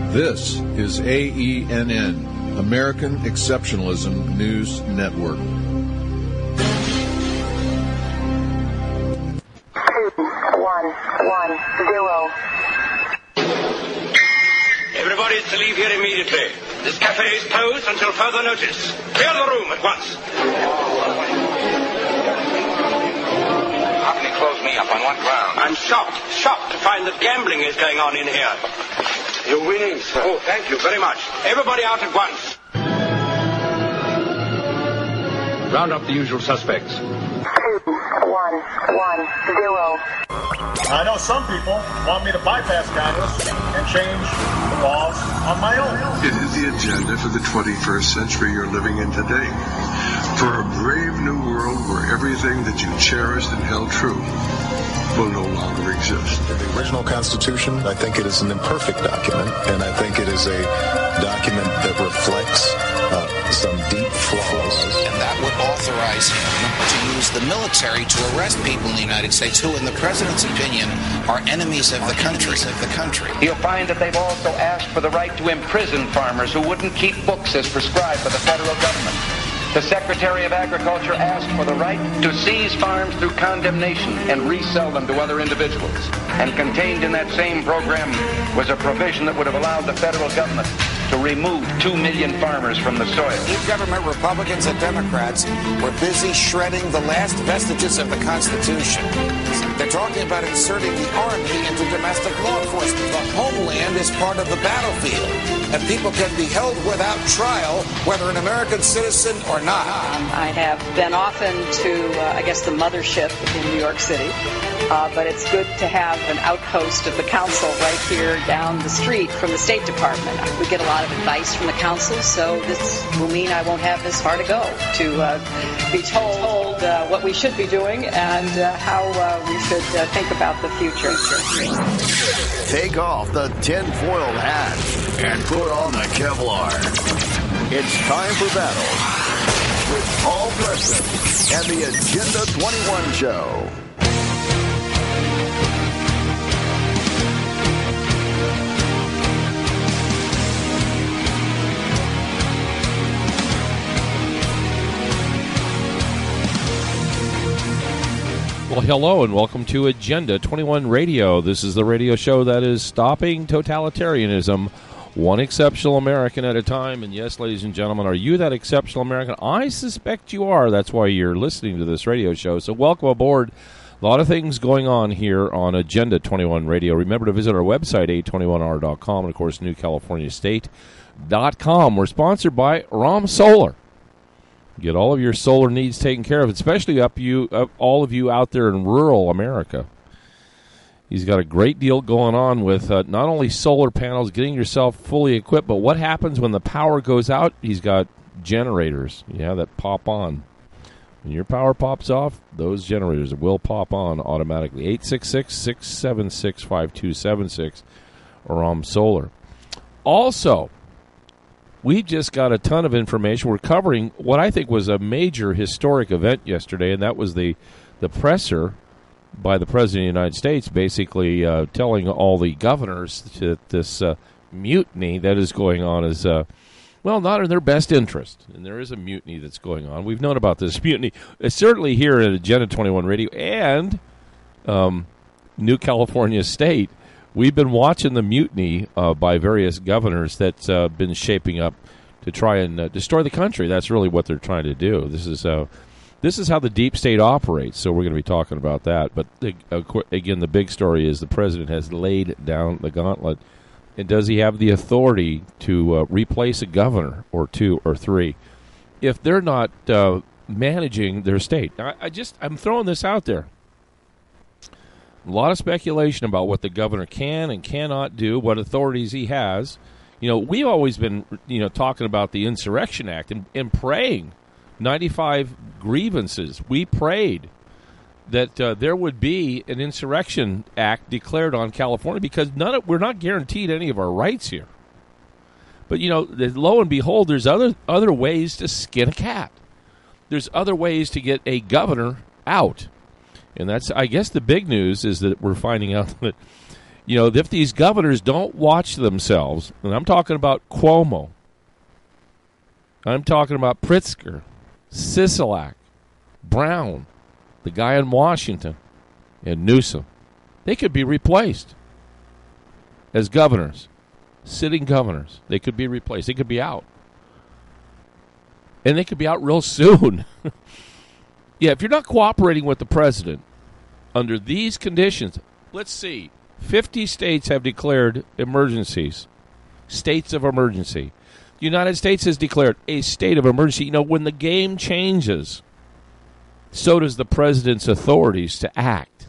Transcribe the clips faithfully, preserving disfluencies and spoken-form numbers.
This is A E N N, American Exceptionalism News Network. Two, one, one, zero. Everybody is to leave here immediately. This cafe is closed until further notice. Clear the room at once. How can he close me up? On what ground? I'm shocked, shocked to find that gambling is going on in here. You're winning, sir. Oh, thank you very much. Everybody out at once. Round up the usual suspects. Two, one, one, zero. I know some people want me to bypass Congress and change the laws on my own. It is the agenda for the twenty-first century you're living in today. For a brave new world where everything that you cherished and held true will no longer exist. The original Constitution, I think it is an imperfect document, and I think it is a document that reflects uh, some deep flaws. And that would authorize him to use the military to arrest people in the United States who, in the president's opinion, are enemies of the country. Of the country. You'll find that they've also asked for the right to imprison farmers who wouldn't keep books as prescribed by the federal government. The Secretary of Agriculture asked for the right to seize farms through condemnation and resell them to other individuals. And contained in that same program was a provision that would have allowed the federal government to remove two million farmers from the soil. Government Republicans and Democrats were busy shredding the last vestiges of the Constitution. They're talking about inserting the Army into domestic law enforcement. The homeland is part of the battlefield, and people can be held without trial, whether an American citizen or not. I have been often to, uh, I guess, the mothership in New York City, uh, but it's good to have an outpost of the council right here down the street from the State Department. We get a lot of advice from the council, so this will mean I won't have this far to go to uh, be told uh, what we should be doing and uh, how uh, we should uh, think about the future. Take off the tinfoil hat and put on the Kevlar. It's time for battle with Paul Preston and the Agenda twenty-one Show. Well, hello and welcome to Agenda twenty-one Radio. This is the radio show that is stopping totalitarianism, one exceptional American at a time. And yes, ladies and gentlemen, are you that exceptional American? I suspect you are. That's why you're listening to this radio show. So welcome aboard. A lot of things going on here on Agenda twenty-one Radio. Remember to visit our website, A twenty-one R dot com, and, of course, New California State dot com. We're sponsored by Rom Solar. Get all of your solar needs taken care of, especially up you, up all of you out there in rural America. He's got a great deal going on with uh, not only solar panels, getting yourself fully equipped, but what happens when the power goes out? He's got generators, yeah, that pop on. When your power pops off, those generators will pop on automatically. eight six six, six seven six, five two seven six, Rom Solar. Also, we've just got a ton of information. We're covering what I think was a major historic event yesterday, and that was the, the presser by the President of the United States basically uh, telling all the governors that this uh, mutiny that is going on is, uh, well, not in their best interest. And there is a mutiny that's going on. We've known about this mutiny, uh, certainly here at Agenda twenty-one Radio and um, New California State. We've been watching the mutiny uh, by various governors that's uh, been shaping up to try and uh, destroy the country. That's really what they're trying to do. This is uh, this is how the deep state operates, so we're going to be talking about that. But, uh, again, the big story is the president has laid down the gauntlet. And does he have the authority to uh, replace a governor or two or three if they're not uh, managing their state? I, I just, I'm throwing this out there. A lot of speculation about what the governor can and cannot do, what authorities he has. You know, we've always been, you know, talking about the Insurrection Act and, and praying ninety-five grievances. We prayed that uh, there would be an Insurrection Act declared on California because none of, we're not guaranteed any of our rights here. But, you know, lo and behold, there's other other ways to skin a cat. There's other ways to get a governor out. And that's, I guess, the big news is that we're finding out that You know, if these governors don't watch themselves, and I'm talking about Cuomo, I'm talking about Pritzker, Sisolak, Brown, the guy in Washington, and Newsom, they could be replaced as governors, sitting governors. They could be replaced. They could be out. And they could be out real soon. Yeah, if you're not cooperating with the president under these conditions, let's see, fifty states have declared emergencies, states of emergency. The United States has declared a state of emergency. You know, when the game changes, so does the president's authorities to act.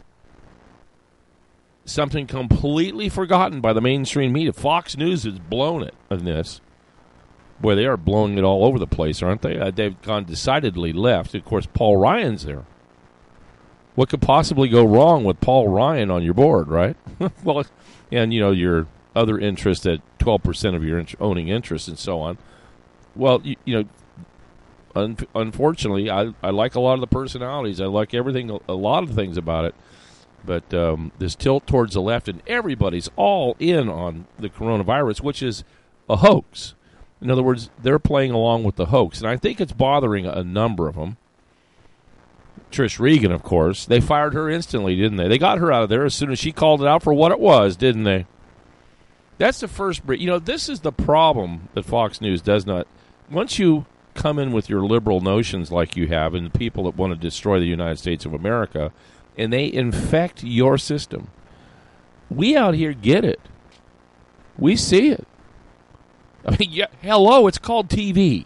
Something completely forgotten by the mainstream media. Fox News has blown it on this. Boy, they are blowing it all over the place, aren't they? Uh, they've gone decidedly left. Of course, Paul Ryan's there. What could possibly go wrong with Paul Ryan on your board, right? Well, and, you know, your other interest at twelve percent of your int- owning interest and so on. Well, you, you know, un- unfortunately, I, I like a lot of the personalities. I like everything, a lot of things about it. But um, this tilt towards the left, and everybody's all in on the coronavirus, which is a hoax. In other words, they're playing along with the hoax. And I think it's bothering a number of them. Trish Regan, of course. They fired her instantly, didn't they? They got her out of there as soon as she called it out for what it was, didn't they? That's the first... You know, this is the problem that Fox News does not... Once you come in with your liberal notions like you have, and the people that want to destroy the United States of America, and they infect your system, we out here get it. We see it. I mean, yeah, hello, it's called T V.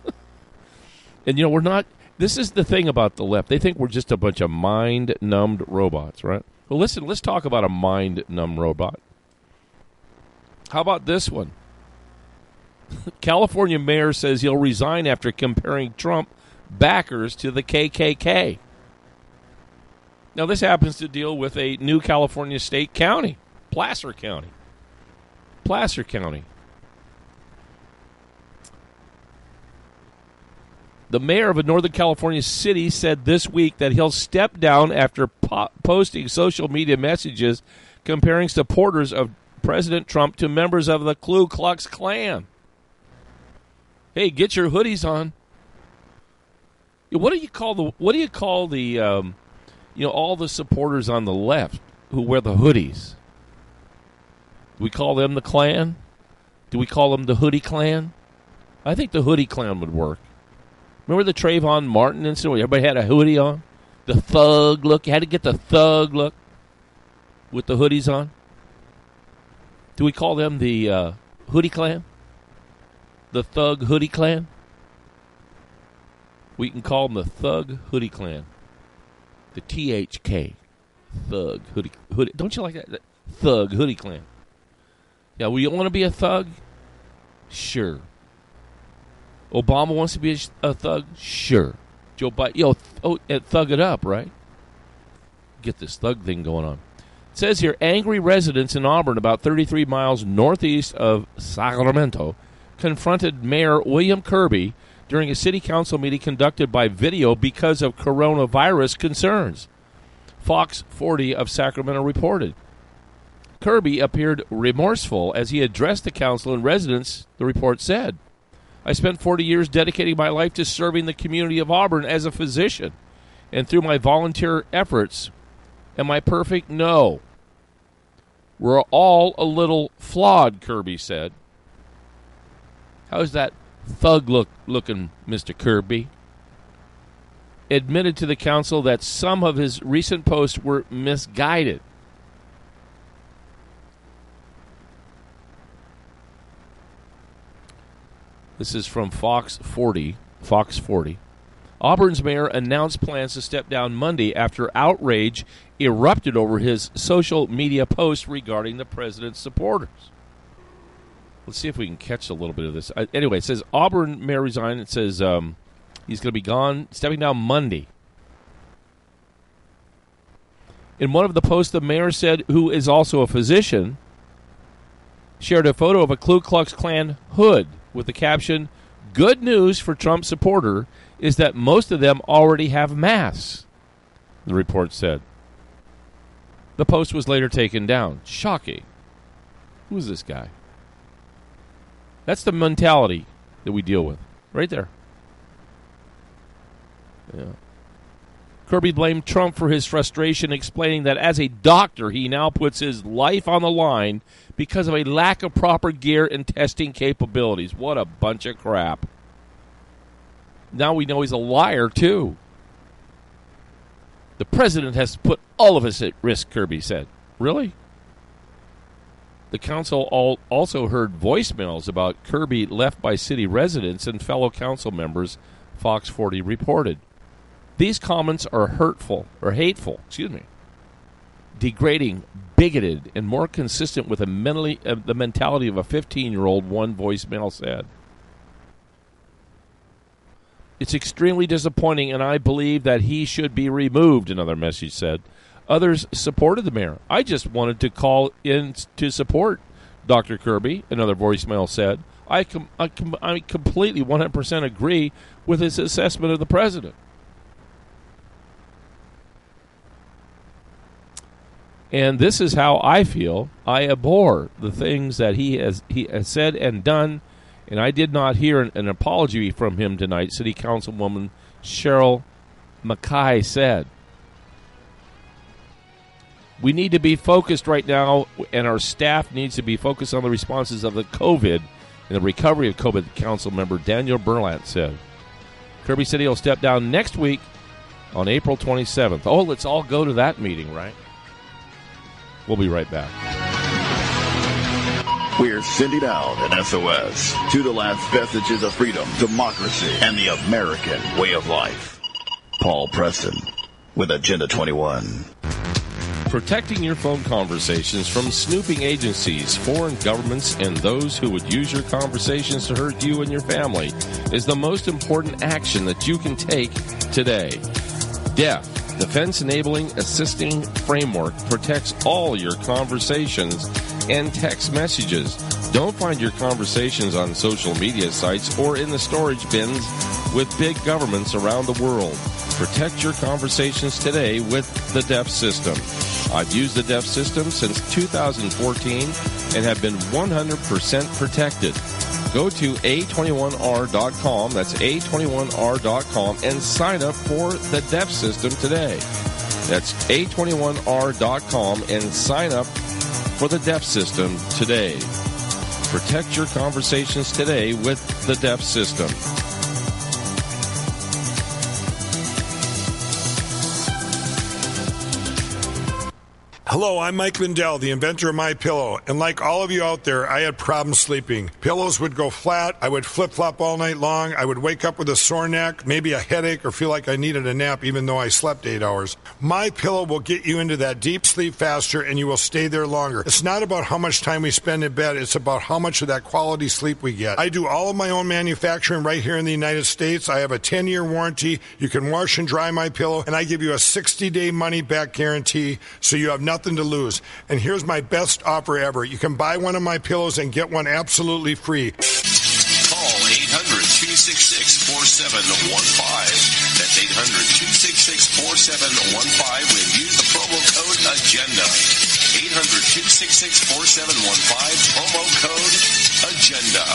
And, you know, we're not... This is the thing about the left. They think we're just a bunch of mind-numbed robots, right? Well, listen, let's talk about a mind-numbed robot. How about this one? California mayor says he'll resign after comparing Trump backers to the K K K. Now, this happens to deal with a new California state county, Placer County. Placer County. The mayor of a Northern California city said this week that he'll step down after po- posting social media messages comparing supporters of President Trump to members of the Ku Klux Klan. Hey, get your hoodies on. What do you call the? What do you call the? Um, you know, all the supporters on the left who wear the hoodies. Do we call them the Klan? Do we call them the Hoodie Klan? I think the Hoodie Klan would work. Remember the Trayvon Martin incident where everybody had a hoodie on? The thug look. You had to get the thug look with the hoodies on. Do we call them the uh, Hoodie Klan? The Thug Hoodie Klan? We can call them the Thug Hoodie Klan. The T H K. Thug Hoodie. hoodie. Don't you like that? Thug Hoodie Klan. Yeah, well, you want to be a thug? Sure. Obama wants to be a, a thug? Sure. Joe Biden, yo, th- oh, thug it up, right? Get this thug thing going on. It says here, angry residents in Auburn, about thirty-three miles northeast of Sacramento, confronted Mayor William Kirby during a city council meeting conducted by video because of coronavirus concerns. Fox forty of Sacramento reported. Kirby appeared remorseful as he addressed the council and residents, the report said. I spent forty years dedicating my life to serving the community of Auburn as a physician, and through my volunteer efforts. Am I perfect? No. We're all a little flawed, Kirby said. How's that thug look looking, Mister Kirby? Admitted to the council that some of his recent posts were misguided. This is from Fox forty. Fox forty. Auburn's mayor announced plans to step down Monday after outrage erupted over his social media post regarding the president's supporters. Let's see if we can catch a little bit of this. Uh, anyway, it says Auburn mayor resigned. It says um, he's going to be gone, stepping down Monday. In one of the posts, the mayor said, who is also a physician, shared a photo of a Ku Klux Klan hood with the caption, good news for Trump supporter is that most of them already have masks, the report said. The post was later taken down. Shocking. Who is this guy? That's the mentality that we deal with. Right there. Yeah. Kirby blamed Trump for his frustration, explaining that as a doctor, he now puts his life on the line because of a lack of proper gear and testing capabilities. What a bunch of crap. Now we know he's a liar, too. The president has put all of us at risk, Kirby said. Really? The council all also heard voicemails about Kirby left by city residents and fellow council members, Fox forty reported. These comments are hurtful, or hateful, excuse me, degrading, bigoted, and more consistent with a mentally, uh, the mentality of a fifteen-year-old, one voicemail said. It's extremely disappointing, and I believe that he should be removed, another message said. Others supported the mayor. I just wanted to call in to support Doctor Kirby, another voicemail said. I, com- I, com- I completely one hundred percent agree with his assessment of the president. And this is how I feel. I abhor the things that he has he has said and done, and I did not hear an, an apology from him tonight, City Councilwoman Cheryl Mackay said. We need to be focused right now, and our staff needs to be focused on the responses of the COVID and the recovery of COVID, Council member Daniel Berlant said. Kirby said he'll step down next week on April twenty-seventh. Oh, let's all go to that meeting, right? We'll be right back. We're sending out an S O S to the last vestiges of freedom, democracy, and the American way of life. Paul Preston with Agenda twenty-one. Protecting your phone conversations from snooping agencies, foreign governments, and those who would use your conversations to hurt you and your family is the most important action that you can take today. D E F, Defense Enabling Assisting Framework, protects all your conversations and text messages. Don't find your conversations on social media sites or in the storage bins with big governments around the world. Protect your conversations today with the D E F system. I've used the D E F system since two thousand fourteen and have been one hundred percent protected. Go to A twenty-one R dot com, that's A twenty-one R dot com, and sign up for the D E F system today. That's A twenty-one R dot com and sign up for the D E F system today. Protect your conversations today with the D E F system. Hello, I'm Mike Lindell, the inventor of MyPillow, and like all of you out there, I had problems sleeping. Pillows would go flat, I would flip-flop all night long, I would wake up with a sore neck, maybe a headache, or feel like I needed a nap even though I slept eight hours. MyPillow will get you into that deep sleep faster, and you will stay there longer. It's not about how much time we spend in bed, it's about how much of that quality sleep we get. I do all of my own manufacturing right here in the United States. I have a ten-year warranty. You can wash and dry MyPillow, and I give you a sixty-day money-back guarantee, so you have nothing to lose. And here's my best offer ever. You can buy one of my pillows and get one absolutely free. Call eight hundred, two six six, four seven one five. That's eight hundred, two six six, four seven one five and use the promo code AGENDA. eight hundred, two six six, four seven one five, promo code AGENDA.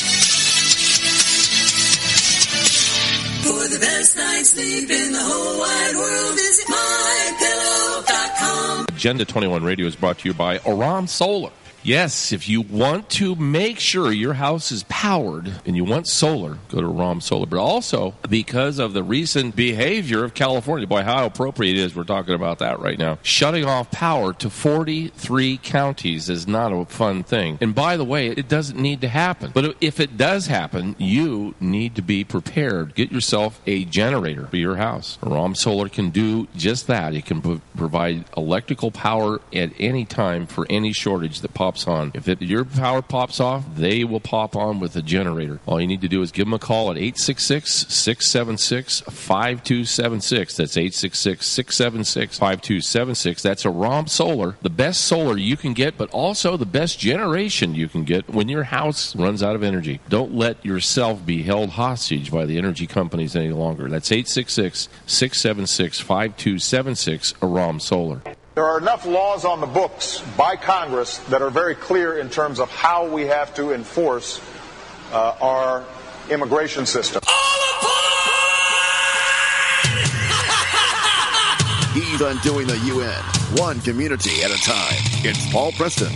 For the best night's sleep in the whole wide world, visit my pillow dot com. Agenda twenty-one Radio is brought to you by Aram Solar. Yes, if you want to make sure your house is powered and you want solar, go to Aram Solar. But also, because of the recent behavior of California, boy, how appropriate it is we're talking about that right now. Shutting off power to forty-three counties is not a fun thing. And by the way, it doesn't need to happen. But if it does happen, you need to be prepared. Get yourself a generator for your house. Aram Solar can do just that. It can p- provide electrical power at any time for any shortage that pops on. If it, your power pops off, they will pop on with a generator. All you need to do is give them a call at eight six six, six seven six, five two seven six. That's eight six six, six seven six, five two seven six. That's Aram Solar. The best solar you can get, but also the best generation you can get when your house runs out of energy. Don't let yourself be held hostage by the energy companies any longer. That's eight six six, six seven six, five two seven six, Aram Solar. There are enough laws on the books by Congress that are very clear in terms of how we have to enforce uh, our immigration system. He's undoing the U N, one community at a time. It's Paul Preston.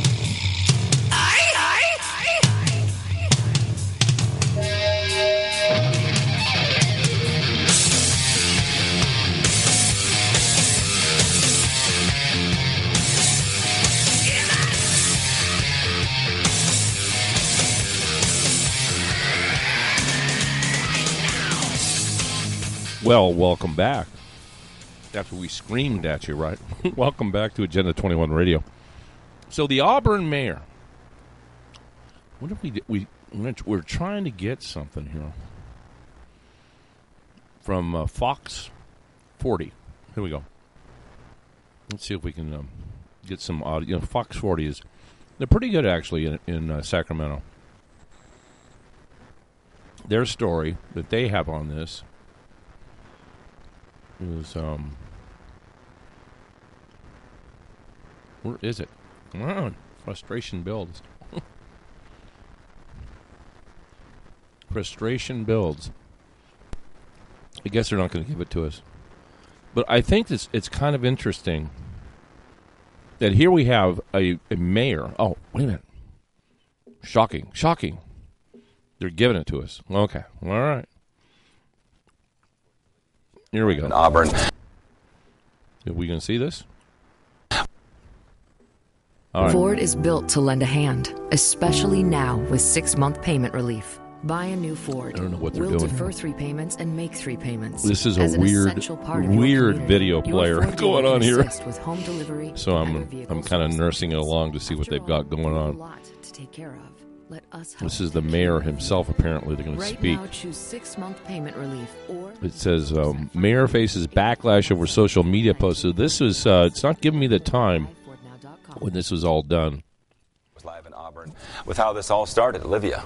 Well, welcome back. After we screamed at you, right? Welcome back to Agenda twenty-one Radio. So the Auburn mayor. What if we did? We we're trying to get something here from uh, Fox forty. Here we go. Let's see if we can um, get some audio. You know, Fox forty is they're pretty good actually in, in uh, Sacramento. Their story that they have on this is um. Where is it? Come on. Frustration builds. Frustration builds. I guess they're not going to give it to us. But I think it's, it's kind of interesting that here we have a, a mayor. Oh, wait a minute. Shocking. Shocking. They're giving it to us. Okay. All right. Here we go. In Auburn. Are we going to see this? Right. Ford is built to lend a hand, especially now with six-month payment relief. Buy a new Ford. I don't know what they're we'll doing. Defer three payments and make three payments. This is As a weird, weird video player going on here. With home delivery so I'm, I'm kind of nursing it along to see what they've got going on. To take care of. Let us this is the mayor himself. Apparently, they're going to right speak. Now, choose six-month payment relief or it says um, mayor faces backlash over social media posts. So this is uh, it's not giving me the time when this was all done. Was live in Auburn with how this all started. Olivia.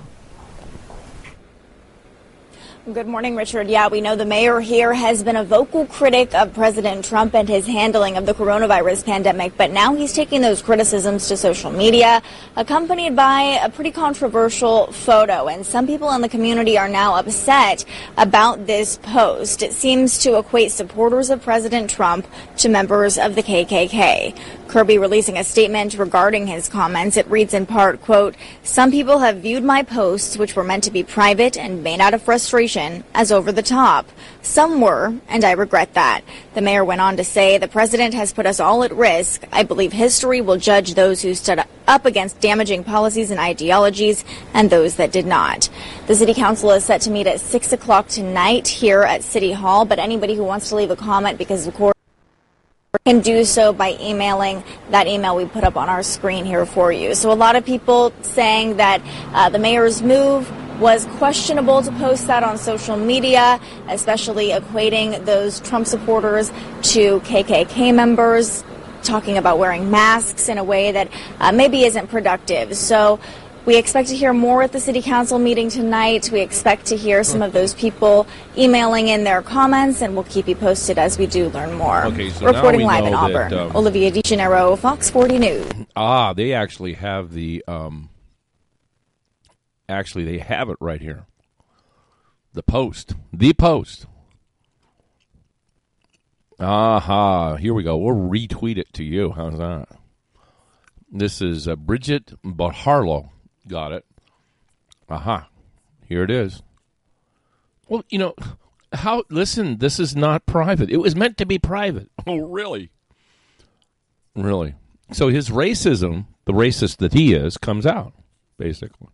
Good morning, Richard. Yeah, we know the mayor here has been a vocal critic of President Trump and his handling of the coronavirus pandemic, but now he's taking those criticisms to social media, accompanied by a pretty controversial photo. And some people in the community are now upset about this post. It seems to equate supporters of President Trump to members of the K K K. Kirby releasing a statement regarding his comments. It reads in part, quote, "Some people have viewed my posts, which were meant to be private and made out of frustration, as over the top. Some were, and I regret that." The mayor went on to say, "The president has put us all at risk. I believe history will judge those who stood up against damaging policies and ideologies and those that did not." The city council is set to meet at six o'clock tonight here at City Hall, but anybody who wants to leave a comment, because of course, can do so by emailing that email we put up on our screen here for you. So a lot of people saying that uh, the mayor's move was questionable to post that on social media, especially equating those Trump supporters to K K K members, talking about wearing masks in a way that uh, maybe isn't productive. So we expect to hear more at the City Council meeting tonight. We expect to hear some of those people emailing in their comments, and we'll keep you posted as we do learn more. Okay, so Reporting now we live in know Auburn, that, um, Olivia DeGennaro, Fox forty News. Ah, they actually have the, um, actually they have it right here. The Post. The Post. Aha, here we go. We'll retweet it to you. How's that? This is uh, Bridget Harlow. Got it. Aha. Here it is. Well, you know, how, listen, this is not private. It was meant to be private. Oh, really? Really? So his racism, the racist that he is, comes out, basically.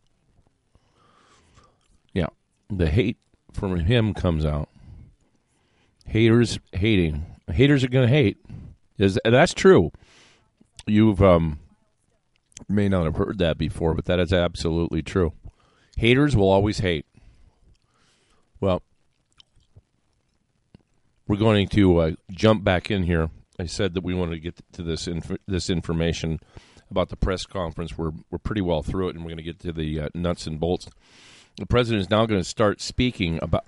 Yeah. The hate from him comes out. Haters hating. Haters are going to hate. Is That's true. You've, um... may not have heard that before, but that is absolutely true. Haters will always hate. Well, we're going to uh, jump back in here. I said that we wanted to get to this inf- this information about the press conference. We're we're pretty well through it, and we're going to get to the uh, nuts and bolts. The president is now going to start speaking about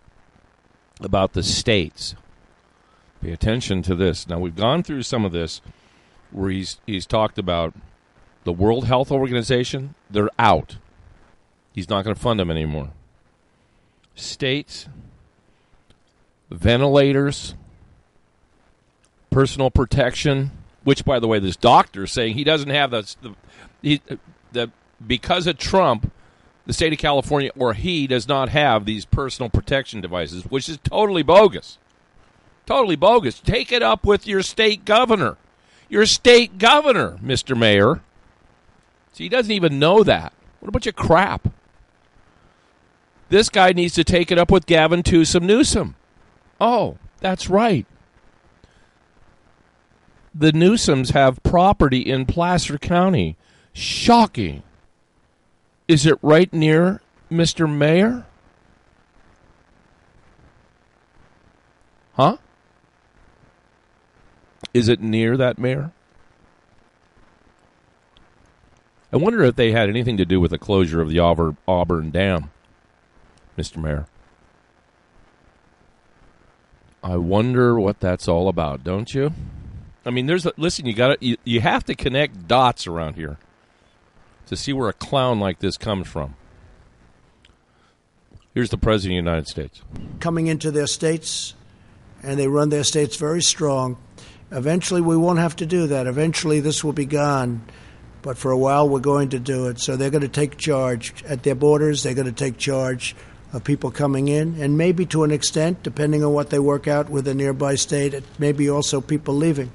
about the states. Pay attention to this. Now, we've gone through some of this where he's he's talked about the World Health Organization. They're out. He's not going to fund them anymore. States, ventilators, personal protection, which, by the way, this doctor is saying he doesn't have the, the, he, the because of Trump, the state of California, or he does not have these personal protection devices, which is totally bogus. Totally bogus. Take it up with your state governor. Your state governor, Mister Mayor. See, he doesn't even know that. What a bunch of crap. This guy needs to take it up with Gavin Newsom Newsom. Oh, that's right. The Newsoms have property in Placer County. Shocking. Is it right near Mister Mayor? Huh? Is it near that mayor? I wonder if they had anything to do with the closure of the Auburn, Auburn Dam, Mister Mayor. I wonder what that's all about, don't you? I mean, there's a, listen, you got you, you have to connect dots around here to see where a clown like this comes from. Here's the President of the United States. Coming into their states, and they run their states very strong. Eventually, we won't have to do that. Eventually, this will be gone. But for a while, we're going to do it. So they're going to take charge at their borders. They're going to take charge of people coming in, and maybe to an extent, depending on what they work out with a nearby state, it may be also people leaving.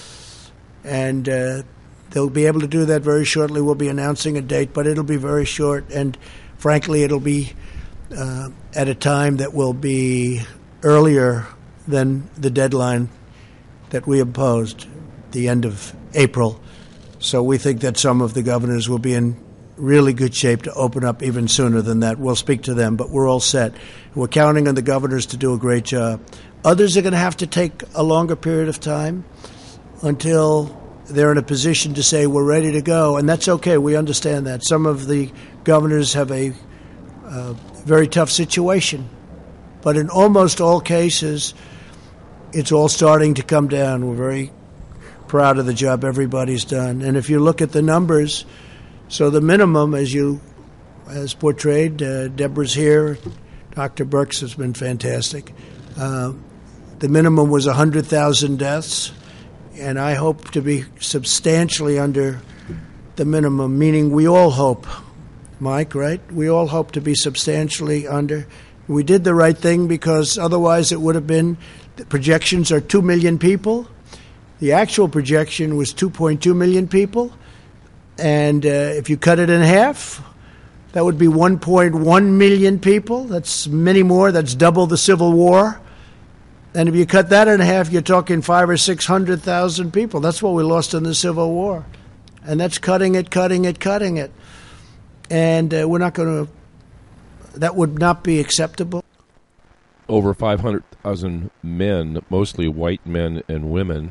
And uh, they'll be able to do that very shortly. We'll be announcing a date, but it'll be very short. And frankly, it'll be uh, at a time that will be earlier than the deadline that we imposed, the end of April. So we think that some of the governors will be in really good shape to open up even sooner than that. We'll speak to them, but we're all set. We're counting on the governors to do a great job. Others are going to have to take a longer period of time until they're in a position to say we're ready to go, and that's okay. We understand that. Some of the governors have a uh, very tough situation, but in almost all cases, it's all starting to come down. We're very proud of the job everybody's done. And if you look at the numbers, so the minimum, as you as portrayed, uh, Deborah's here, Doctor Birx has been fantastic. Uh, the minimum was one hundred thousand deaths, and I hope to be substantially under the minimum, meaning we all hope, Mike, right? We all hope to be substantially under. We did the right thing because otherwise it would have been, the projections are two million people. The actual projection was two point two million people. And uh, if you cut it in half, that would be one point one million people. That's many more. That's double the Civil War. And if you cut that in half, you're talking five or six hundred thousand people. That's what we lost in the Civil War. And that's cutting it, cutting it, cutting it. And uh, we're not going to, that would not be acceptable. Over five hundred thousand men, mostly white men and women,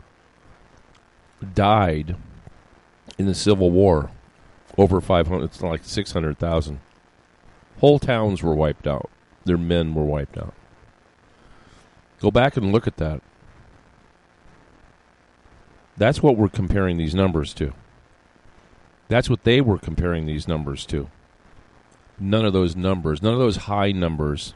died in the Civil War. Over five hundred, it's like six hundred thousand. Whole towns were wiped out. Their men were wiped out. Go back and look at that. That's what we're comparing these numbers to. That's what they were comparing these numbers to. None of those numbers, none of those high numbers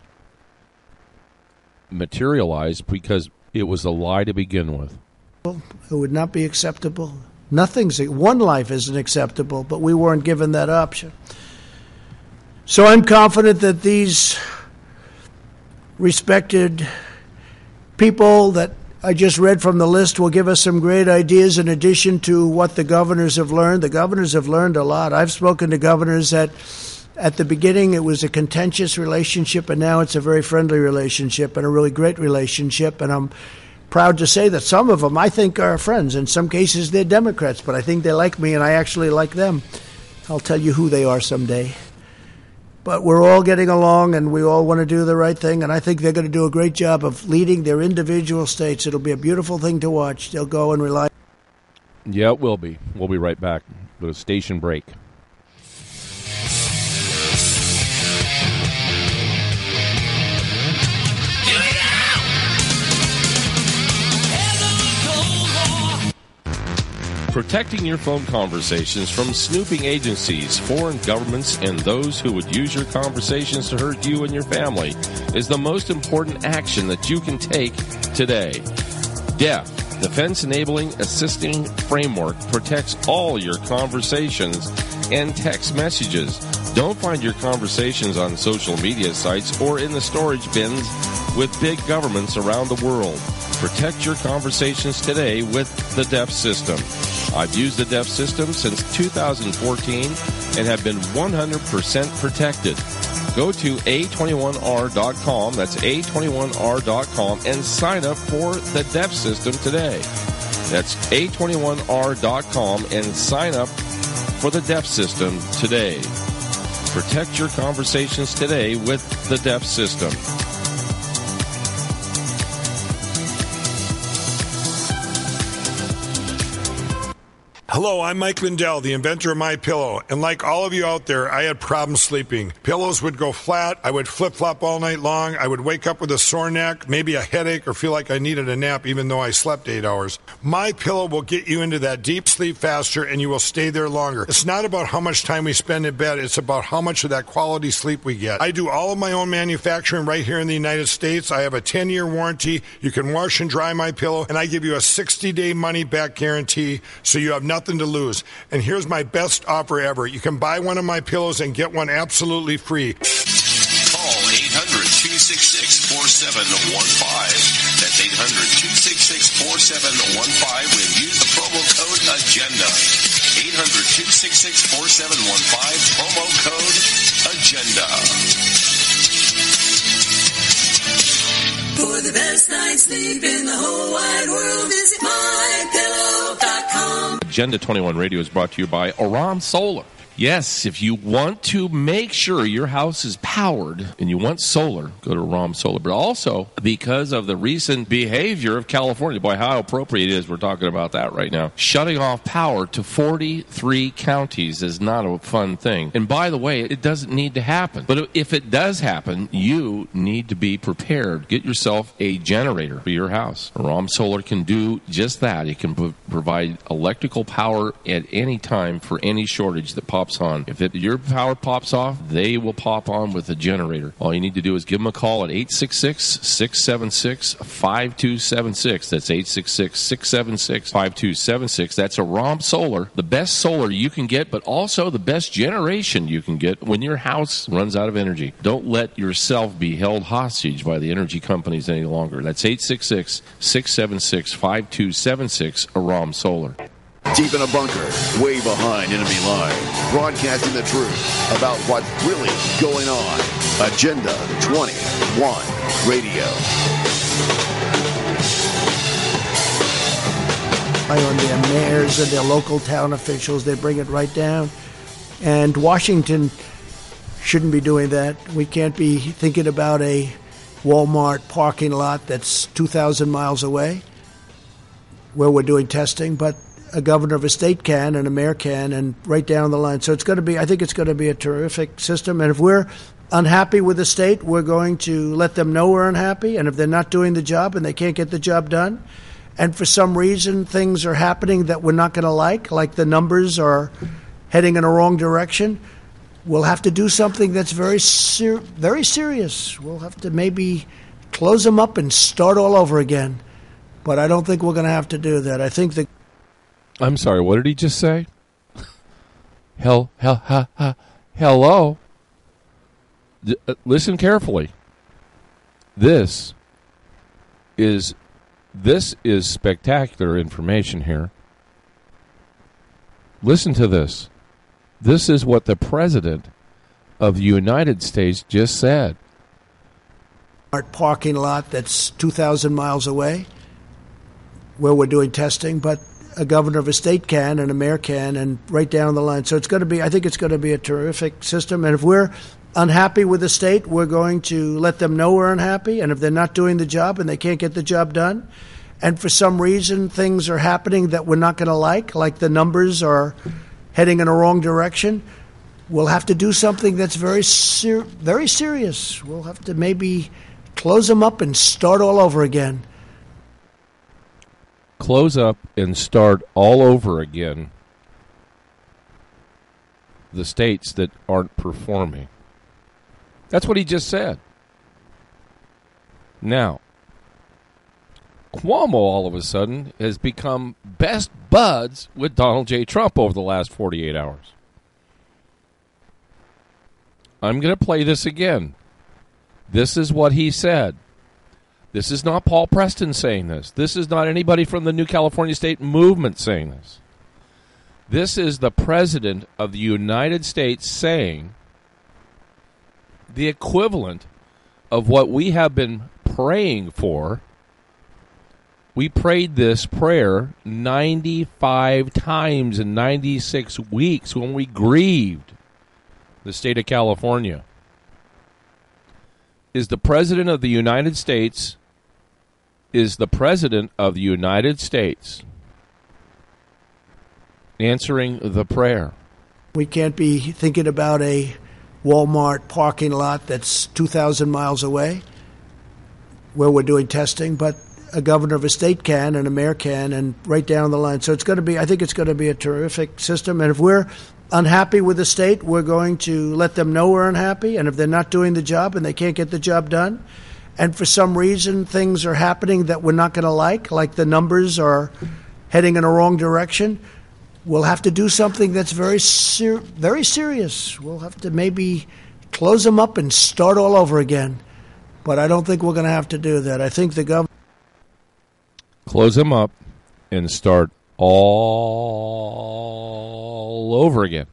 materialized because it was a lie to begin with. It would not be acceptable. Nothing's, one life isn't acceptable, but we weren't given that option. So I'm confident that these respected people that I just read from the list will give us some great ideas in addition to what the governors have learned. The governors have learned a lot. I've spoken to governors that at the beginning it was a contentious relationship, and now it's a very friendly relationship and a really great relationship, and I'm proud to say that some of them I think are friends. In some cases they're Democrats, but I think they like me and I actually like them. I'll tell you who they are someday. But we're all getting along and we all want to do the right thing, and I think they're going to do a great job of leading their individual states. It'll be a beautiful thing to watch. They'll go and rely. Yeah, it will be. We'll be right back with a station break. Protecting your phone conversations from snooping agencies, foreign governments, and those who would use your conversations to hurt you and your family is the most important action that you can take today. D E F, Defense Enabling Assisting Framework, protects all your conversations and text messages. Don't find your conversations on social media sites or in the storage bins with big governments around the world. Protect your conversations today with the D E F system. I've used the D E F system since two thousand fourteen and have been one hundred percent protected. Go to A twenty-one R dot com, that's A twenty-one R dot com, and sign up for the D E F system today. That's A twenty-one R dot com and sign up for the D E F system today. Protect your conversations today with the D E F system. Hello, I'm Mike Lindell, the inventor of MyPillow, and like all of you out there, I had problems sleeping. Pillows would go flat, I would flip-flop all night long, I would wake up with a sore neck, maybe a headache, or feel like I needed a nap even though I slept eight hours. MyPillow will get you into that deep sleep faster, and you will stay there longer. It's not about how much time we spend in bed, it's about how much of that quality sleep we get. I do all of my own manufacturing right here in the United States. I have a ten-year warranty. You can wash and dry MyPillow, and I give you a sixty-day money-back guarantee, so you have nothing to lose. And here's my best offer ever. You can buy one of my pillows and get one absolutely free. Call eight hundred, two six six, four seven one five. That's eight hundred, two six six, four seven one five and use the promo code AGENDA. eight hundred, two six six, four seven one five, promo code AGENDA. For the best night's sleep in the whole wide world, visit my pillow dot com. Agenda twenty-one Radio is brought to you by Aram Solar. Yes, if you want to make sure your house is powered and you want solar, go to Aram Solar. But also, because of the recent behavior of California, boy, how appropriate it is we're talking about that right now. Shutting off power to forty-three counties is not a fun thing. And by the way, it doesn't need to happen. But if it does happen, you need to be prepared. Get yourself a generator for your house. Aram Solar can do just that. It can pro- provide electrical power at any time for any shortage that pops on. If it, your power pops off, they will pop on with a generator. All you need to do is give them a call at eight six six, six seven six, five two seven six. That's eight six six, six seven six, five two seven six. That's Aram Solar, the best solar you can get, but also the best generation you can get when your house runs out of energy. Don't let yourself be held hostage by the energy companies any longer. That's eight six six, six seven six, five two seven six, Aram Solar. Deep in a bunker, way behind enemy lines, broadcasting the truth about what's really going on. Agenda twenty-one Radio. On their mayors and their local town officials, they bring it right down. And Washington shouldn't be doing that. We can't be thinking about a Walmart parking lot that's two thousand miles away where we're doing testing, but a governor of a state can and a mayor can, and right down the line. So it's going to be, I think it's going to be a terrific system. And if we're unhappy with the state, we're going to let them know we're unhappy. And if they're not doing the job and they can't get the job done, and for some reason things are happening that we're not going to like, like the numbers are heading in a wrong direction, we'll have to do something that's very ser- very serious. We'll have to maybe close them up and start all over again. But I don't think we're going to have to do that. I think the I'm sorry, what did he just say? Hell, hell, ha, ha, hello. D- uh, listen carefully. This is this is spectacular information here. Listen to this. This is what the President of the United States just said. Parking lot that's two thousand miles away where we're doing testing, but a governor of a state can and a mayor can, and right down the line. So it's going to be, I think it's going to be a terrific system. And if we're unhappy with the state, we're going to let them know we're unhappy. And if they're not doing the job and they can't get the job done, and for some reason things are happening that we're not going to like, like the numbers are heading in a wrong direction, we'll have to do something that's very ser- very serious. We'll have to maybe close them up and start all over again. close up and start all over again the states that aren't performing. That's what he just said. Now, Cuomo all of a sudden has become best buds with Donald J. Trump over the last forty-eight hours. I'm going to play this again. This is what he said. This is not Paul Preston saying this. This is not anybody from the New California State Movement saying this. This is the President of the United States saying the equivalent of what we have been praying for. We prayed this prayer ninety-five times in ninety-six weeks when we grieved the state of California. Is the President of the United States, is the President of the United States answering the prayer? We can't be thinking about a Walmart parking lot that's two thousand miles away where we're doing testing, but a governor of a state can and a mayor can, and right down the line. So it's going to be, I think it's going to be a terrific system. And if we're unhappy with the state, we're going to let them know we're unhappy. And if they're not doing the job and they can't get the job done, and for some reason things are happening that we're not going to like, like the numbers are heading in a wrong direction, we'll have to do something that's very ser- very serious. We'll have to maybe close them up and start all over again. But I don't think we're going to have to do that. I think the government... Close them up and start all over again.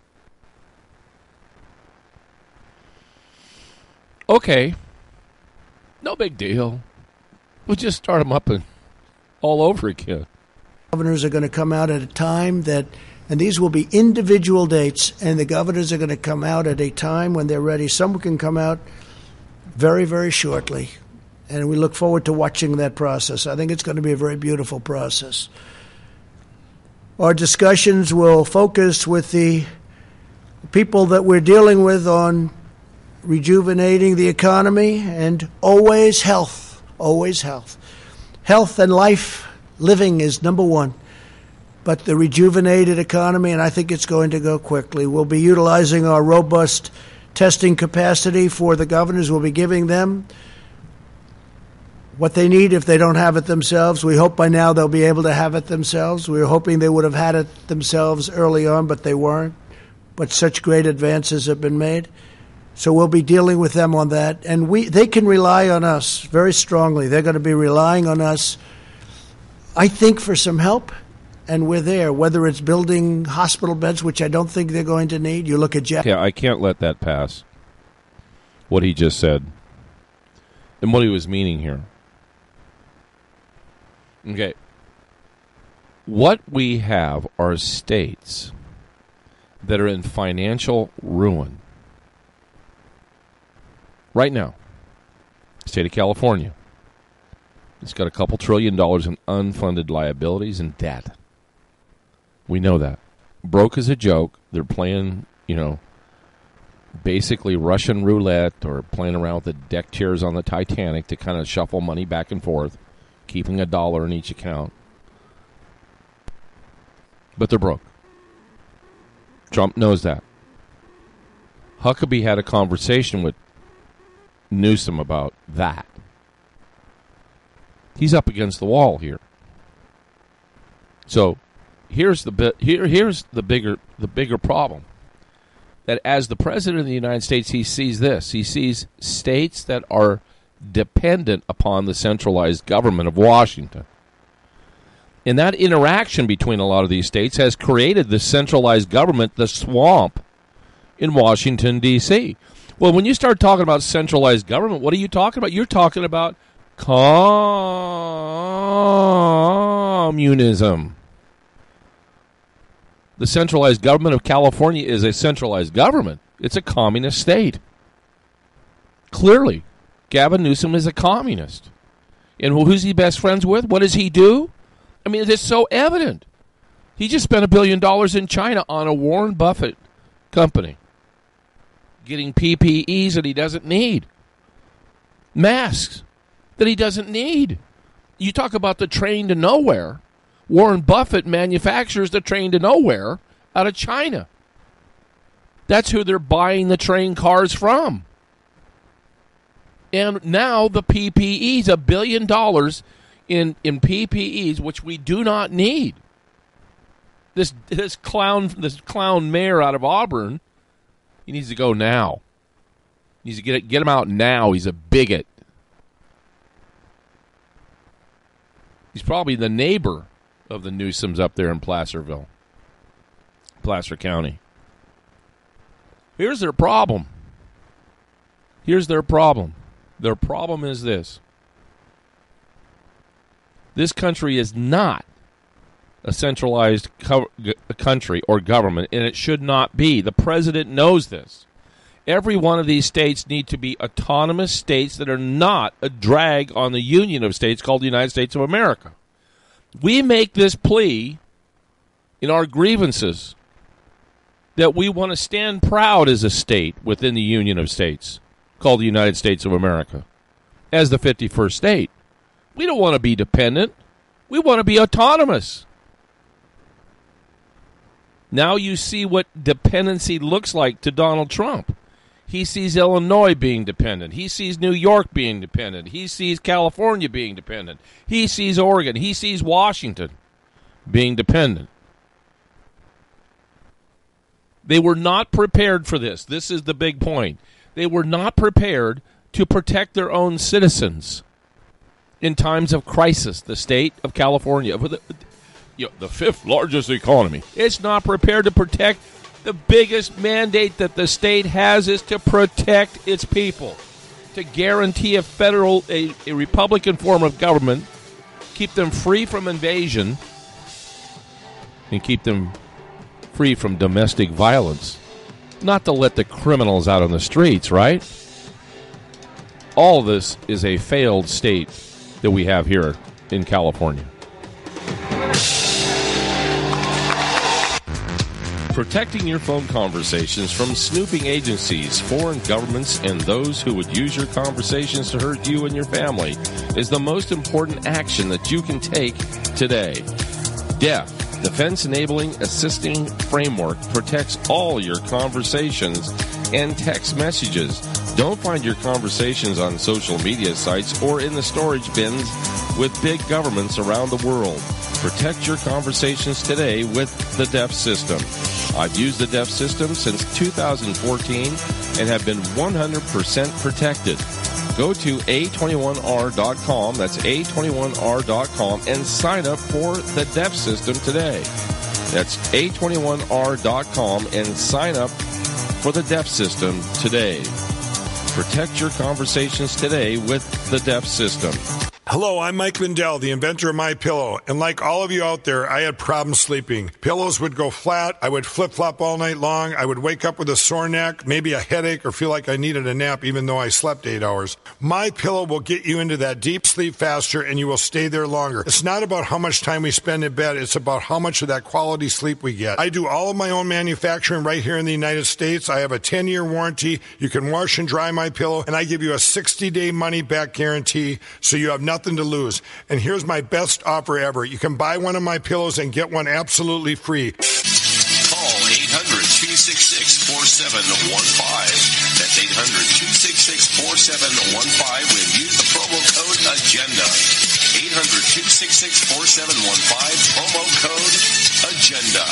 Okay. No big deal. We'll just start them up and all over again. Governors are going to come out at a time that, and these will be individual dates, and the governors are going to come out at a time when they're ready. Some can come out very, very shortly, and we look forward to watching that process. I think it's going to be a very beautiful process. Our discussions will focus with the people that we're dealing with on rejuvenating the economy and always health, always health. Health and life living is number one, but the rejuvenated economy, and I think it's going to go quickly. We'll be utilizing our robust testing capacity for the governors. We'll be giving them what they need if they don't have it themselves. We hope by now they'll be able to have it themselves. We were hoping they would have had it themselves early on, but they weren't. But such great advances have been made. So we'll be dealing with them on that. And we they can rely on us very strongly. They're going to be relying on us, I think, for some help. And we're there, whether it's building hospital beds, which I don't think they're going to need. You look at Jeff. Yeah, I can't let that pass, what he just said and what he was meaning here. Okay. What we have are states that are in financial ruin right now. State of California. It's got a couple trillion dollars in unfunded liabilities and debt. We know that. Broke as a joke. They're playing, you know, basically Russian roulette or playing around with the deck chairs on the Titanic to kind of shuffle money back and forth, keeping a dollar in each account. But they're broke. Trump knows that. Huckabee had a conversation with Newsom about that. He's up against the wall here. So here's the bit. Here, here's the bigger, the bigger problem. That as the president of the United States, he sees this. He sees states that are dependent upon the centralized government of Washington. And that interaction between a lot of these states has created the centralized government, the swamp in Washington, D C Well, when you start talking about centralized government, what are you talking about? You're talking about communism. The centralized government of California is a centralized government. It's a communist state. Clearly, Gavin Newsom is a communist. And who's he best friends with? What does he do? I mean, it's so evident. He just spent a billion dollars in China on a Warren Buffett company, getting P P Es that he doesn't need, masks that he doesn't need. You talk about the train to nowhere. Warren Buffett manufactures the train to nowhere out of China. That's who they're buying the train cars from. And now the P P Es, a billion dollars in, in P P Es, which we do not need. This this clown this clown mayor out of Auburn, he needs to go now. He needs to get it, get him out now. He's a bigot. He's probably the neighbor of the Newsoms up there in Placerville, Placer County. Here's their problem. Here's their problem. Their problem is this. This country is not a centralized co- g- country or government, and it should not be. The president knows this. Every one of these states need to be autonomous states that are not a drag on the union of states called the United States of America. We make this plea in our grievances that we want to stand proud as a state within the Union of States called the United States of America as the fifty-first state. We don't want to be dependent. We want to be autonomous. Now you see what dependency looks like to Donald Trump. He sees Illinois being dependent. He sees New York being dependent. He sees California being dependent. He sees Oregon. He sees Washington being dependent. They were not prepared for this. This is the big point. They were not prepared to protect their own citizens in times of crisis. The state of California, the, you know, the fifth largest economy, it's not prepared to protect. The biggest mandate that the state has is to protect its people, to guarantee a federal, a, a Republican form of government, keep them free from invasion, and keep them free from domestic violence. Not to let the criminals out on the streets, right? All this is a failed state that we have here in California. Protecting your phone conversations from snooping agencies, foreign governments, and those who would use your conversations to hurt you and your family is the most important action that you can take today. D E F, Defense Enabling Assisting Framework, protects all your conversations and text messages. Don't find your conversations on social media sites or in the storage bins with big governments around the world. Protect your conversations today with the D E F system. I've used the D E F system since two thousand fourteen and have been one hundred percent protected. Go to A twenty-one R dot com, that's A twenty-one R dot com, and sign up for the D E F system today. That's A twenty-one R dot com and sign up for the D E F system today. Protect your conversations today with the D E F system. Hello, I'm Mike Lindell, the inventor of MyPillow, and like all of you out there, I had problems sleeping. Pillows would go flat, I would flip-flop all night long, I would wake up with a sore neck, maybe a headache, or feel like I needed a nap even though I slept eight hours. MyPillow will get you into that deep sleep faster and you will stay there longer. It's not about how much time we spend in bed, it's about how much of that quality sleep we get. I do all of my own manufacturing right here in the United States. I have a ten-year warranty. You can wash and dry MyPillow, and I give you a sixty-day money-back guarantee, so you have nothing to lose. And here's my best offer ever. You can buy one of my pillows and get one absolutely free. Call eight hundred, two six six, four seven one five. That's eight hundred, two six six, four seven one five and use the promo code AGENDA. eight hundred, two six six, four seven one five, promo code AGENDA.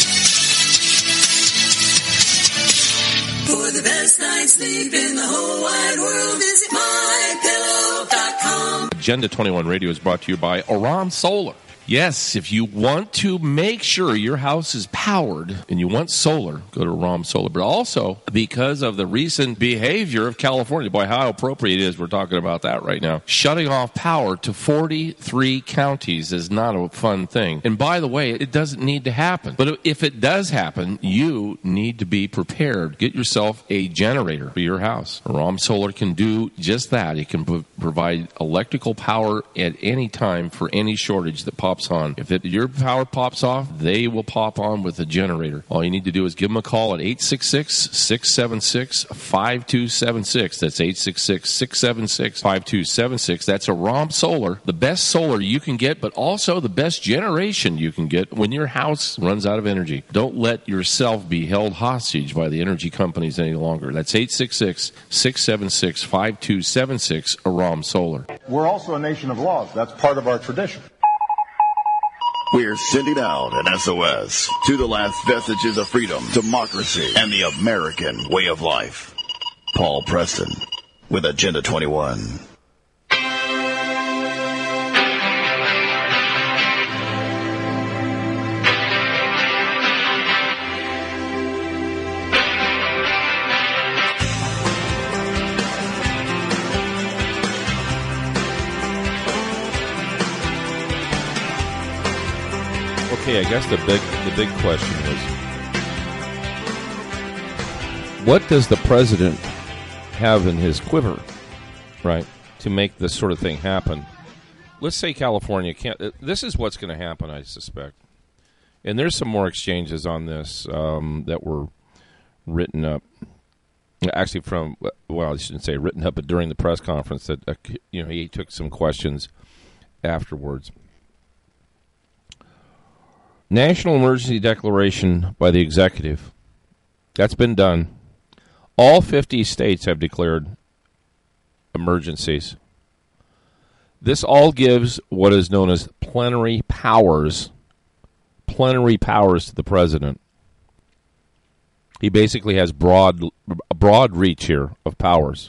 For the best night's sleep in the whole wide world, visit my pillow dot com. Agenda twenty-one Radio is brought to you by Aram Solar. Yes, if you want to make sure your house is powered and you want solar, go to Aram Solar. But also, because of the recent behavior of California, boy, how appropriate it is we're talking about that right now. Shutting off power to forty-three counties is not a fun thing. And by the way, it doesn't need to happen. But if it does happen, you need to be prepared. Get yourself a generator for your house. Aram Solar can do just that. It can p- provide electrical power at any time for any shortage that possible. pops on. If it, your power pops off, they will pop on with the generator. All you need to do is give them a call at eight six six, six seven six, five two seven six. That's eight six six, six seven six, five two seven six. That's Aram Solar, the best solar you can get, but also the best generation you can get when your house runs out of energy. Don't let yourself be held hostage by the energy companies any longer. That's eight six six, six seven six, five two seven six, Aram Solar. We're also a nation of laws. That's part of our tradition. We're sending out an S O S to the last vestiges of freedom, democracy, and the American way of life. Paul Preston with Agenda twenty-one. Okay, I guess the big the big question is, what does the president have in his quiver, right, to make this sort of thing happen? Let's say California can't. This is what's going to happen, I suspect. And there's some more exchanges on this um, that were written up. Actually, from well, I shouldn't say written up, but during the press conference, that uh, you know he took some questions afterwards. National emergency declaration by the executive. That's been done. All fifty states have declared emergencies. This all gives what is known as plenary powers, plenary powers to the president. He basically has broad, broad reach here of powers.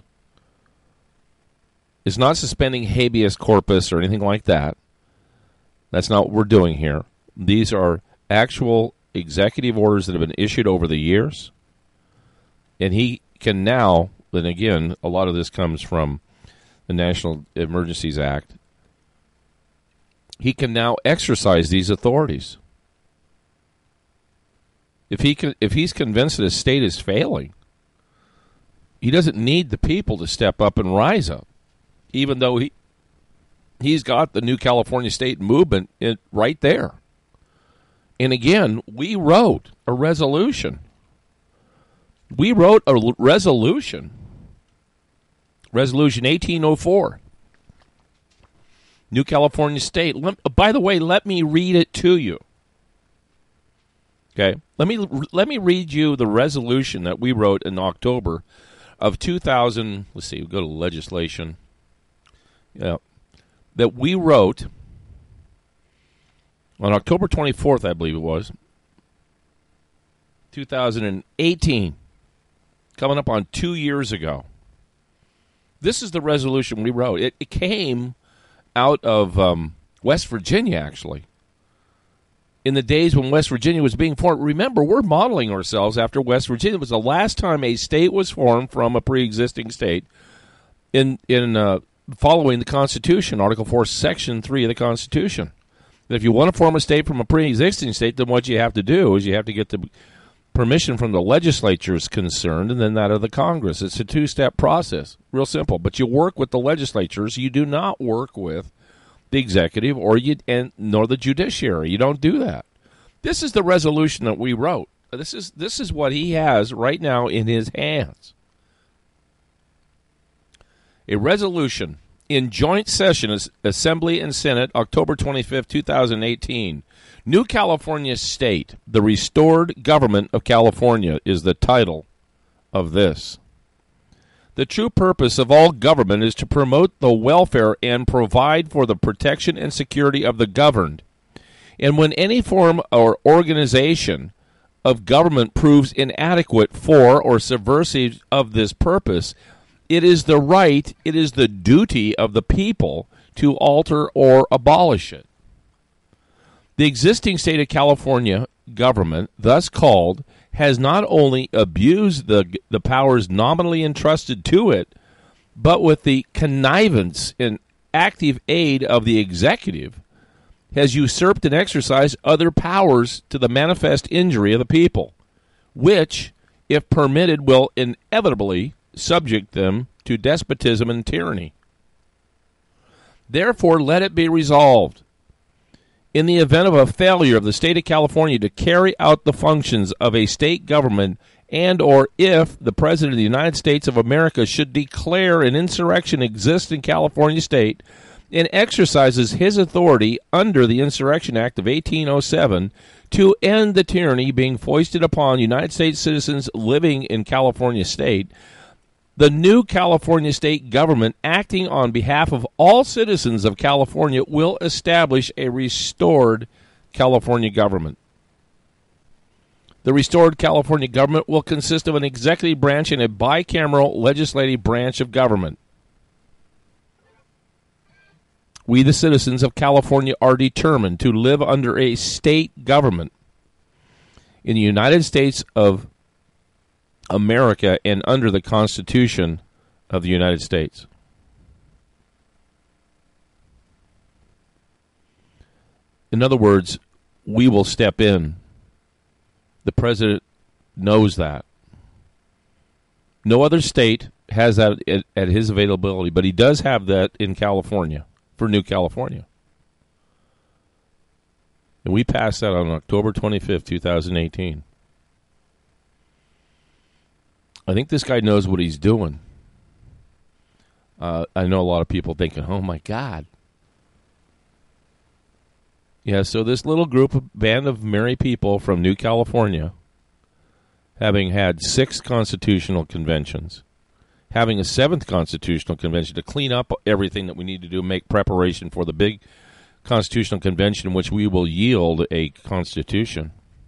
It's not suspending habeas corpus or anything like that. That's not what we're doing here. These are actual executive orders that have been issued over the years. And he can now, and again, a lot of this comes from the National Emergencies Act, he can now exercise these authorities. If he can, if he's convinced that his state is failing, he doesn't need the people to step up and rise up, even though he he's got the new California state movement in, right there. And again, we wrote a resolution. We wrote a resolution, Resolution eighteen oh four, New California State. Let, by the way, let me read it to you. Okay, let me let me read you the resolution that we wrote in October of two thousand. Let's see, we'll go to legislation. Yeah, that we wrote on October twenty-fourth, I believe it was, two thousand eighteen, coming up on two years ago. This is the resolution we wrote. It, it came out of um, West Virginia, actually, in the days when West Virginia was being formed. Remember, we're modeling ourselves after West Virginia. It was the last time a state was formed from a pre-existing state in, in uh, following the Constitution, Article four, Section three of the Constitution. If you want to form a state from a pre-existing state, then what you have to do is you have to get the permission from the legislatures concerned and then that of the Congress. It's a two-step process, real simple. But you work with the legislatures. You do not work with the executive or you and nor the judiciary. You don't do that. This is the resolution that we wrote. This is this is what he has right now in his hands. A resolution in joint session, Assembly and Senate, October twenty-fifth, twenty eighteen. New California State, the Restored Government of California is the title of this. The true purpose of all government is to promote the welfare and provide for the protection and security of the governed. And when any form or organization of government proves inadequate for or subversive of this purpose, it is the right, it is the duty of the people to alter or abolish it. The existing state of California government, thus called, has not only abused the the powers nominally entrusted to it, but with the connivance and active aid of the executive, has usurped and exercised other powers to the manifest injury of the people, which, if permitted, will inevitably subject them to despotism and tyranny. Therefore, let it be resolved. In the event of a failure of the state of California to carry out the functions of a state government, and or if the President of the United States of America should declare an insurrection exists in California state and exercises his authority under the Insurrection Act of eighteen oh seven to end the tyranny being foisted upon United States citizens living in California state, the new California state government, acting on behalf of all citizens of California, will establish a restored California government. The restored California government will consist of an executive branch and a bicameral legislative branch of government. We, the citizens of California, are determined to live under a state government in the United States of America and under the Constitution of the United States. In other words, we will step in. The president knows that. No other state has that at, at his availability, but he does have that in California, for New California. And we passed that on October twenty-fifth, twenty eighteen. I think this guy knows what he's doing. Uh, I know a lot of people thinking, oh, my God. Yeah, so this little group, of band of merry people from New California, having had six constitutional conventions, having a seventh constitutional convention to clean up everything that we need to do, make preparation for the big constitutional convention in which we will yield a constitution,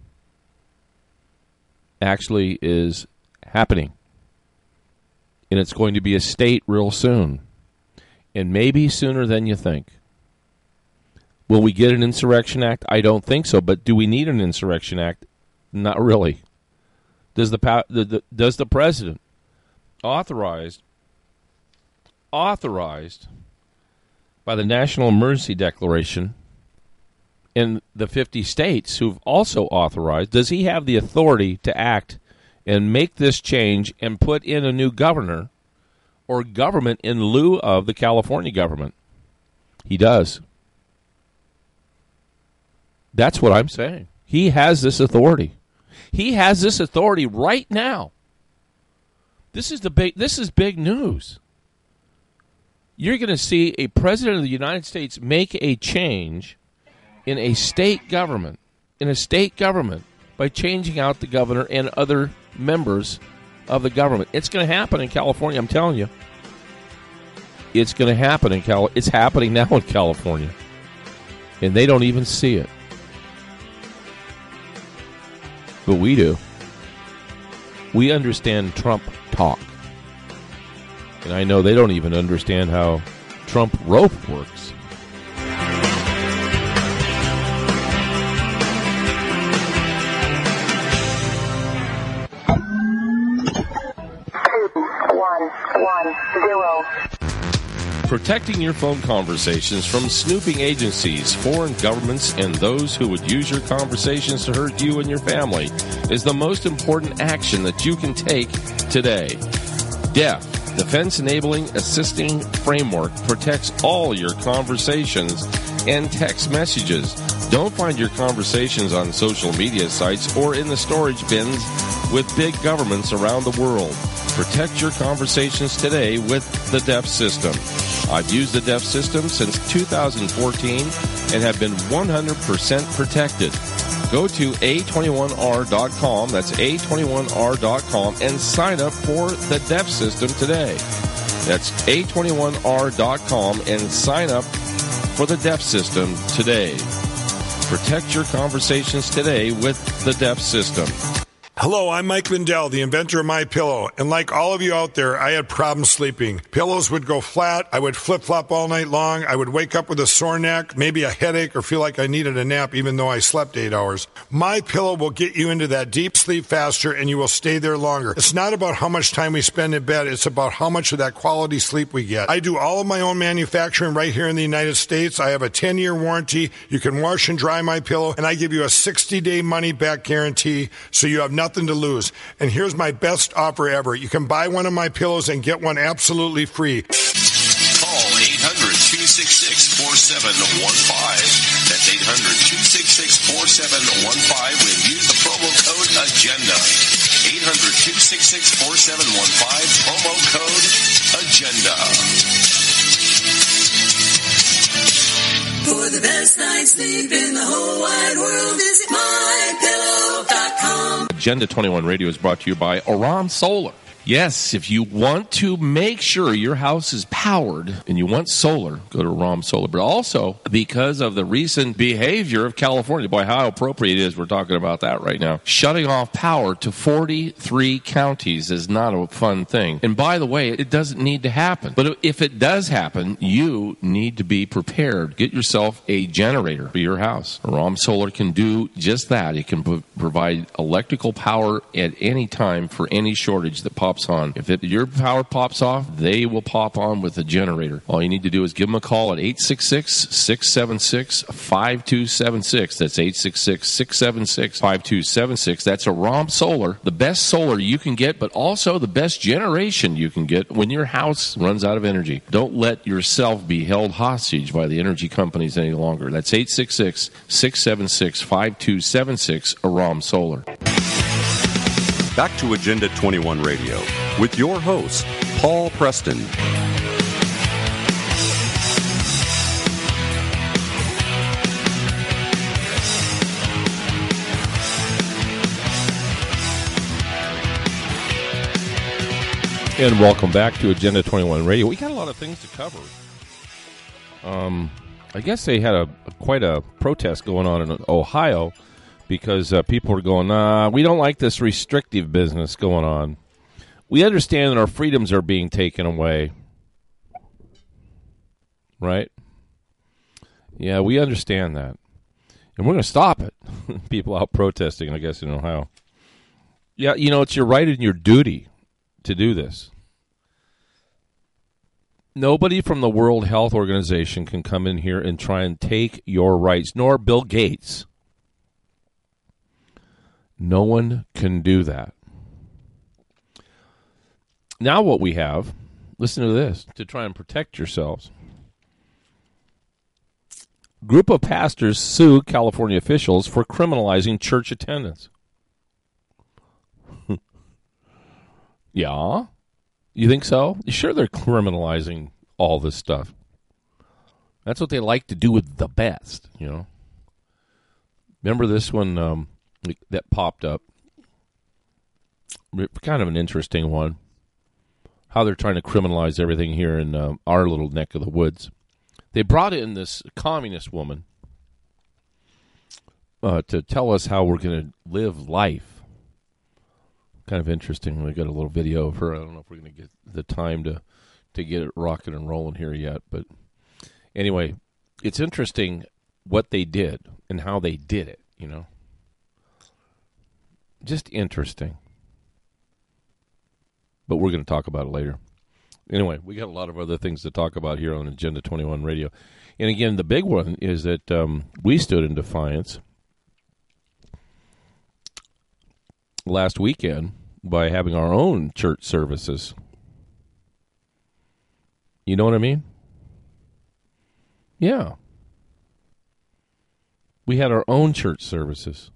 actually is happening. And it's going to be a state real soon. And maybe sooner than you think. Will we get an Insurrection Act? I don't think so. But do we need an Insurrection Act? Not really. Does the, the, the does the president authorized authorized by the National Emergency Declaration in the fifty states who've also authorized, does he have the authority to act and make this change and put in a new governor or government in lieu of the California government? He does. That's what I'm saying. He has this authority. He has this authority right now. This is the big this is big news. You're going to see a president of the United States make a change in a state government, in a state government by changing out the governor and other members of the government. It's going to happen in California, I'm telling you. It's going to happen in Cal. It's happening now in California. And they don't even see it. But we do. We understand Trump talk. And I know they don't even understand how Trump rope works. One, one, zero. Protecting your phone conversations from snooping agencies, foreign governments, and those who would use your conversations to hurt you and your family is the most important action that you can take today. D E F, Defense Enabling Assisting Framework, protects all your conversations and text messages. Don't find your conversations on social media sites or in the storage bins with big governments around the world. Protect your conversations today with the D E F system. I've used the D E F system since two thousand fourteen and have been one hundred percent protected. Go to A twenty-one R dot com, that's A twenty-one R dot com, and sign up for the D E F system today. That's A twenty-one R dot com and sign up for the D E F system today. Protect your conversations today with the D E F system. Hello, I'm Mike Lindell, the inventor of MyPillow, and like all of you out there, I had problems sleeping. Pillows would go flat, I would flip-flop all night long, I would wake up with a sore neck, maybe a headache, or feel like I needed a nap even though I slept eight hours. MyPillow will get you into that deep sleep faster, and you will stay there longer. It's not about how much time we spend in bed, it's about how much of that quality sleep we get. I do all of my own manufacturing right here in the United States. I have a ten-year warranty. You can wash and dry my pillow, and I give you a sixty-day money-back guarantee, so you have nothing to lose. And here's my best offer ever. You can buy one of my pillows and get one absolutely free. Call eight hundred, two six six, four seven one five. That's That's eight hundred, two six six, four seven one five when you use the promo code AGENDA. eight hundred, two six six, four seven one five, promo code AGENDA. For the best night's sleep in the whole wide world, visit my pillow dot com. Agenda twenty-one Radio is brought to you by Aram Solar. Yes, if you want to make sure your house is powered and you want solar, go to Aram Solar. But also, because of the recent behavior of California, boy, how appropriate it is we're talking about that right now. Shutting off power to forty-three counties is not a fun thing. And by the way, it doesn't need to happen. But if it does happen, you need to be prepared. Get yourself a generator for your house. Aram Solar can do just that. It can p- provide electrical power at any time for any shortage that pops on. If it, your power pops off, they will pop on with a generator. All you need to do is give them a call at eight six six, six seven six, five two seven six. That's eight six six, six seven six, five two seven six. That's Aram Solar, the best solar you can get, but also the best generation you can get when your house runs out of energy. Don't let yourself be held hostage by the energy companies any longer. That's eight six six, six seven six, five two seven six, Aram Solar. Back to Agenda twenty-one Radio with your host, Paul Preston. And welcome back to Agenda twenty-one Radio. We got a lot of things to cover. Um, I guess they had a quite a protest going on in Ohio because uh, people are going, nah, we don't like this restrictive business going on. We understand that our freedoms are being taken away. Right? Yeah, we understand that. And we're going to stop it. People out protesting, I guess, in Ohio. Yeah, you know, it's your right and your duty to do this. Nobody from the World Health Organization can come in here and try and take your rights, nor Bill Gates. No one can do that. Now what we have, listen to this, to try and protect yourselves. Group of pastors sue California officials for criminalizing church attendance. Yeah? You think so? Sure, they're criminalizing all this stuff. That's what they like to do with the best, you know. Remember this one um, that popped up? Kind of an interesting one. How they're trying to criminalize everything here in uh, our little neck of the woods. They brought in this communist woman uh, to tell us how we're going to live life. Kind of interesting. We got a little video of her. I don't know if we're going to get the time to, to get it rocking and rolling here yet. But anyway, it's interesting what they did and how they did it, you know. Just interesting. But we're going to talk about it later. Anyway, we got a lot of other things to talk about here on Agenda twenty-one Radio. And again, the big one is that um, we stood in defiance last weekend by having our own church services. You know what I mean? Yeah. We had our own church services.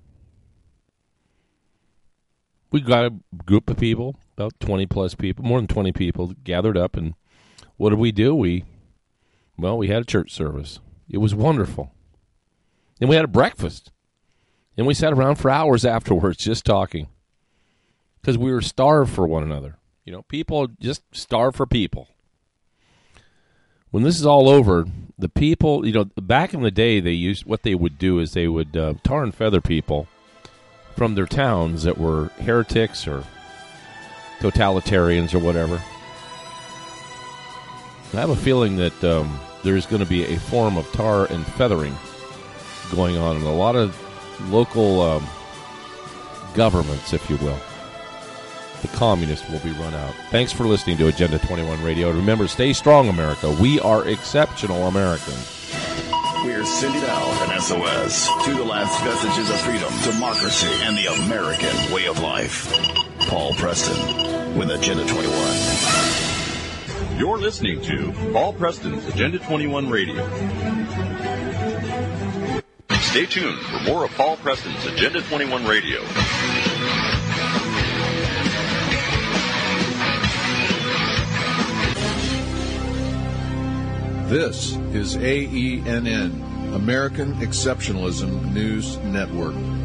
We got a group of people, about twenty plus people, more than twenty people gathered up, and what did we do? We, well, we had a church service. It was wonderful. And we had a breakfast. And we sat around for hours afterwards just talking. Because we were starved for one another. You know, people just starve for people. When this is all over, the people, you know, back in the day, they used, what they would do is they would uh, tar and feather people from their towns that were heretics or totalitarians or whatever. I have a feeling that um, there's going to be a form of tar and feathering going on in a lot of local um, governments, if you will. The communists will be run out. Thanks for listening to Agenda twenty-one Radio. Remember, stay strong, America. We are exceptional Americans. We're sending out an S O S to the last vestiges of freedom, democracy, and the American way of life. Paul Preston with Agenda twenty-one. You're listening to Paul Preston's Agenda twenty-one Radio. Stay tuned for more of Paul Preston's Agenda twenty-one Radio. This is A E N N, American Exceptionalism News Network.